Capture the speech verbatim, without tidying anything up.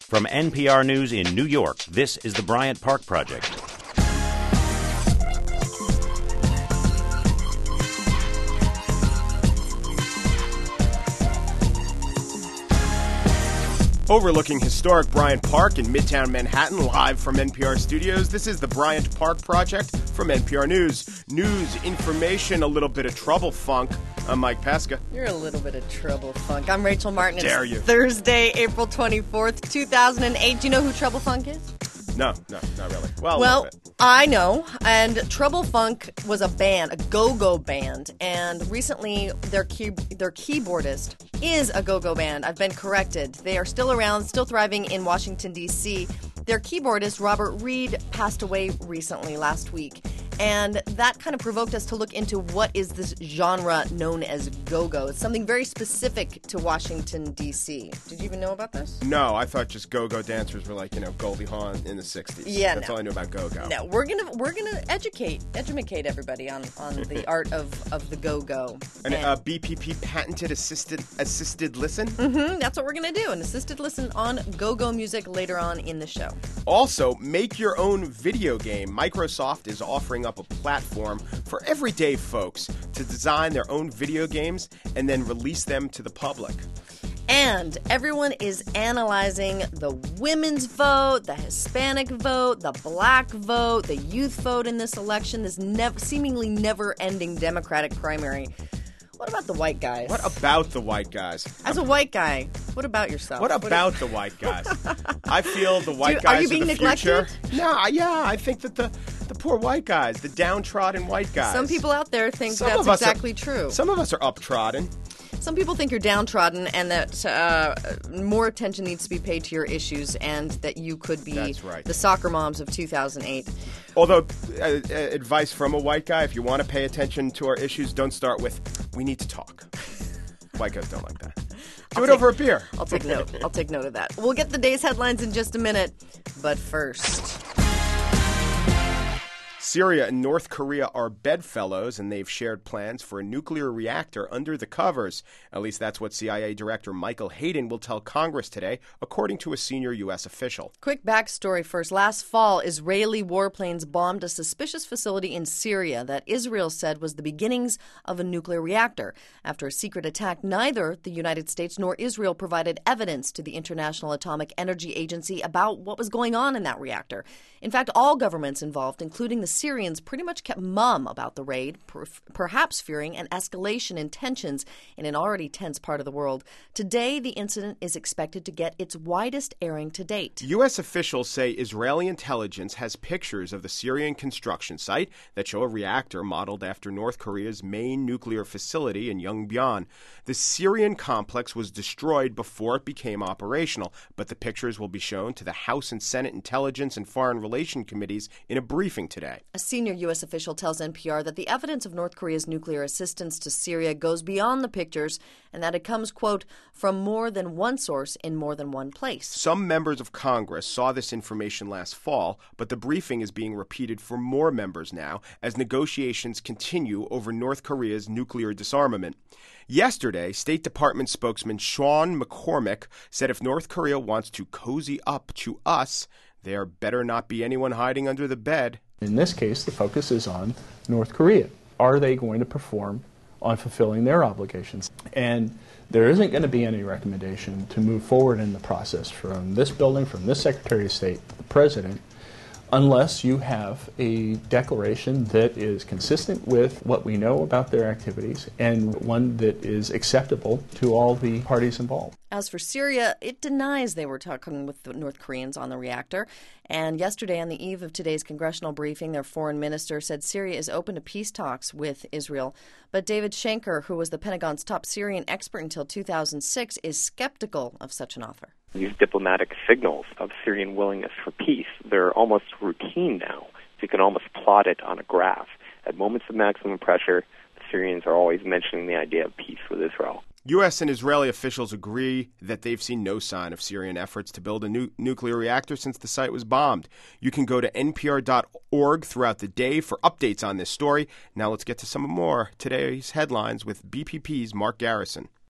From N P R News in New York, this is the Bryant Park Project. Overlooking historic Bryant Park in Midtown Manhattan, live from N P R studios, this is the Bryant Park Project from N P R News. News, information, a little bit of trouble funk. I'm Mike Pesca. You're a little bit of trouble funk. I'm Rachel Martin. Dare it's you. Thursday, April twenty-fourth, two thousand eight. Do you know who Trouble Funk is? No, no, not really. Well, well I know. And Trouble Funk was a band, a go-go band. And recently, their key, their keyboardist is a go-go band. I've been corrected. They are still around, still thriving in Washington, D C Their keyboardist, Robert Reed, passed away recently, last week. And that kind of provoked us to look into what is this genre known as go-go. It's something very specific to Washington, D C Did you even know about this? No, I thought just go-go dancers were like, you know, Goldie Hawn in the sixties. Yeah, That's no. all I knew about go-go. No, we're gonna we're gonna educate educate everybody on, on the art of, of the go-go. And, and uh, B P P patented assisted assisted listen? Mm-hmm, that's what we're gonna do. An assisted listen on go-go music later on in the show. Also, make your own video game. Microsoft is offering up a platform for everyday folks to design their own video games and then release them to the public. And everyone is analyzing the women's vote, the Hispanic vote, the black vote, the youth vote in this election, this nev- seemingly never-ending Democratic primary. What about the white guys? What about the white guys? As a white guy, what about yourself? What about what the white guys? I feel the white you, guys are you being are the neglected? future. No, yeah, I think that the the poor white guys, the downtrodden white guys. Some people out there think some that's exactly are, true. Some of us are uptrodden. Some people think you're downtrodden and that uh, more attention needs to be paid to your issues and that you could be That's right. the soccer moms of two thousand eight. Although, uh, uh, advice from a white guy, if you want to pay attention to our issues, don't start with, we need to talk. White guys don't like that. Do I'll it take, over a beer. I'll take note. I'll take note of that. We'll get the day's headlines in just a minute. But first... Syria and North Korea are bedfellows, and they've shared plans for a nuclear reactor under the covers. At least that's what C I A Director Michael Hayden will tell Congress today, according to a senior U S official. Quick backstory first. Last fall, Israeli warplanes bombed a suspicious facility in Syria that Israel said was the beginnings of a nuclear reactor. After a secret attack, neither the United States nor Israel provided evidence to the International Atomic Energy Agency about what was going on in that reactor. In fact, all governments involved, including the Syrians, pretty much kept mum about the raid, per- perhaps fearing an escalation in tensions in an already tense part of the world. Today, the incident is expected to get its widest airing to date. U S officials say Israeli intelligence has pictures of the Syrian construction site that show a reactor modeled after North Korea's main nuclear facility in Yongbyon. The Syrian complex was destroyed before it became operational, but the pictures will be shown to the House and Senate Intelligence and Foreign Relations Committees in a briefing today. A senior U S official tells N P R that the evidence of North Korea's nuclear assistance to Syria goes beyond the pictures and that it comes, quote, from more than one source in more than one place. Some members of Congress saw this information last fall, but the briefing is being repeated for more members now as negotiations continue over North Korea's nuclear disarmament. Yesterday, State Department spokesman Sean McCormick said if North Korea wants to cozy up to us, there better not be anyone hiding under the bed. In this case, the focus is on North Korea. Are they going to perform on fulfilling their obligations? And there isn't going to be any recommendation to move forward in the process from this building, from this Secretary of State, the President, unless you have a declaration that is consistent with what we know about their activities and one that is acceptable to all the parties involved. As for Syria, it denies they were talking with the North Koreans on the reactor. And yesterday, on the eve of today's congressional briefing, their foreign minister said Syria is open to peace talks with Israel. But David Shanker, who was the Pentagon's top Syrian expert until two thousand six, is skeptical of such an offer. These diplomatic signals of Syrian willingness for peace, they're almost routine now. So you can almost plot it on a graph. At moments of maximum pressure, the Syrians are always mentioning the idea of peace with Israel. U S and Israeli officials agree that they've seen no sign of Syrian efforts to build a nu- nuclear reactor since the site was bombed. You can go to N P R dot org throughout the day for updates on this story. Now let's get to some more today's headlines with B P P's Mark Garrison.